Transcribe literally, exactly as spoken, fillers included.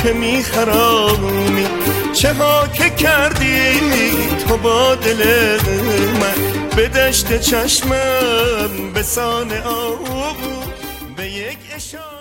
که میخرامی، چه ها که کردی تو با دل من، به دشت چشمم به سان آهو به یک اشاره.